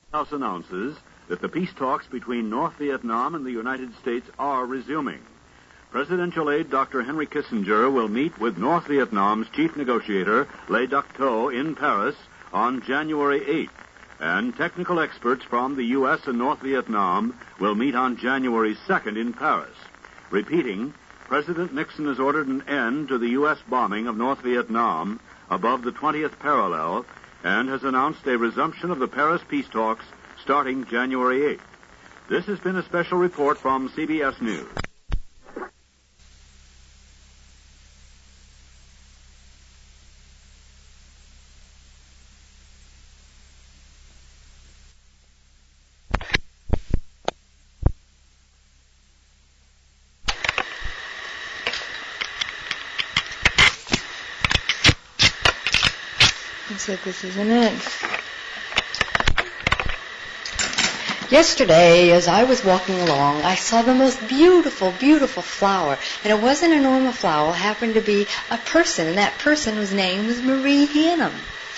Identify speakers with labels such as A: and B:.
A: House announces that the peace talks between North Vietnam and the United States are resuming. Presidential aide Dr. Henry Kissinger will meet with North Vietnam's chief negotiator, Le Duc Tho, in Paris on January 8th. And technical experts from the U.S. and North Vietnam will meet on January 2nd in Paris. Repeating, President Nixon has ordered an end to the U.S. bombing of North Vietnam above the 20th parallel and has announced a resumption of the Paris peace talks starting January 8th. This has been a special report from CBS News.
B: Looks like this isn't it. Yesterday, as I was walking along, I saw the most beautiful, beautiful flower. And it wasn't a normal flower. It happened to be a person, and that person's name was Marie Hannum.